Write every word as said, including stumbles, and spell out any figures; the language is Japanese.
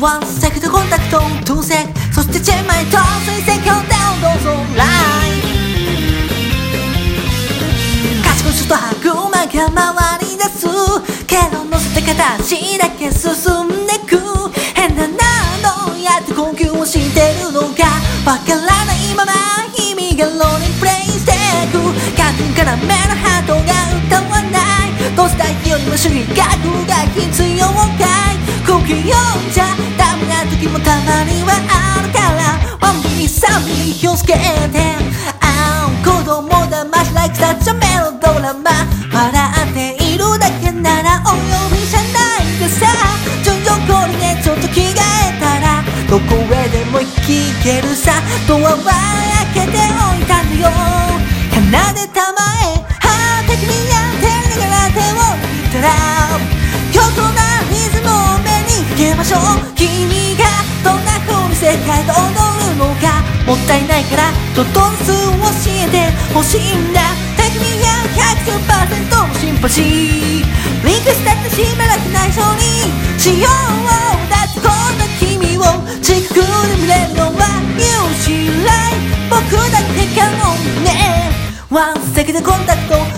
ワンセクトコンタクトツーセクそしてチェンマイと水星強点をどうぞライン賢い人と悪魔が回り出すけど乗せて形だけ進んでく変なのやって呼吸をしてるのかわからないまま日々がローリンプレイしてくガクンから目のハートが歌わないどうしたいよりも主義学が必要かい空気読んじゃダメな時もたまにはあるからワンミリさんミリ気をつけてああ子供だまし like such a メロドラマ笑っているだけならお呼びじゃないでさ順序これねちょっと着替えたらどこへでも行けるさドアは開けておいたんだよ奏でたまえはあ敵にやってながら手を握ったら強固なリズムを目につけましょう君がどんな風に世界と踊るのかもったいないからちょっとずつ教えてほしいんだ敵にや ひゃくパーセント のシンパシーリクしたってしばらく内緒にしようだってこんな君を近くで見れるのはニューシーライ僕だけかもねワンセクでコンタクト